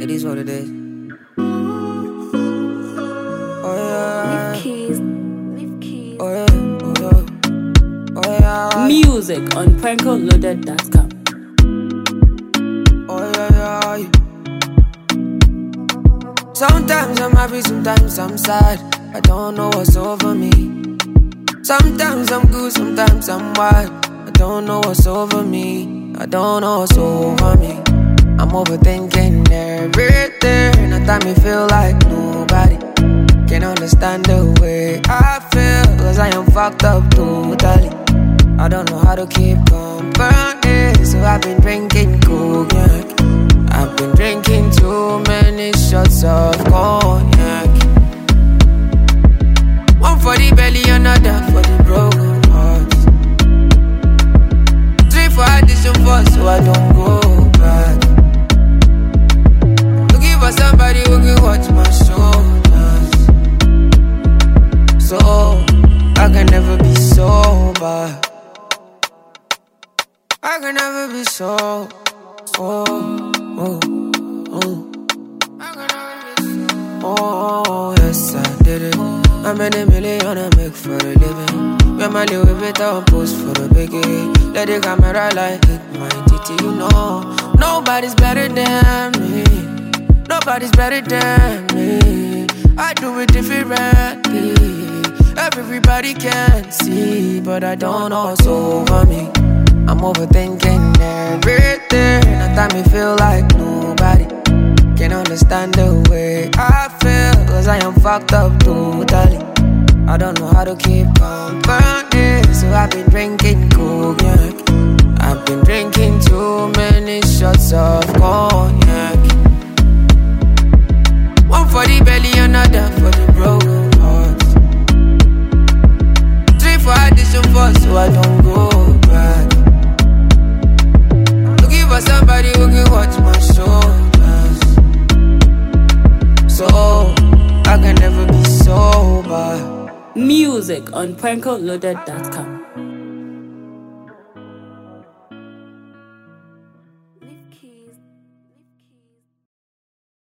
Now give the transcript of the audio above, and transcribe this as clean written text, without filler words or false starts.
It is what it is. Oh yeah. Leave keys. Oh yeah. Oh yeah. Oh yeah. Music on PrankoLoaded.com. Oh yeah, yeah. Sometimes I'm happy, sometimes I'm sad. I don't know what's over me. Sometimes I'm good, sometimes I'm wild. I don't know what's over me. I don't know what's over me. I'm overthinking everything. I time me feel like nobody can understand the way I feel, cause I am fucked up totally. I don't know how to keep company, so I've been drinking cognac. I've been drinking too many shots of cognac. One for the belly, another for the broken hearts. Three for addition four, so I don't go back. Looking for somebody who can watch my shoulders, so I can never be sober. I can never be so. Oh, yes, I did it. I made $1 million I make for a living. When my Louis Vuitton post for the biggie. Let the camera light hit my titty, you know. Nobody's better than me. Nobody's better than me. I do it differently. Everybody can see, but I don't know what's over me. I'm overthinking everything. I time me feel like nobody can understand the way I feel, cause I am fucked up totally. I don't know how to keep company, so I've been drinking cognac. I've been drinking too many shots of cognac. One for the belly, another for the broken hearts. Three for addition four, so I don't go back. Looking for somebody who can watch my shoulders, so I can never be sober. Music on PrankoLoaded.com.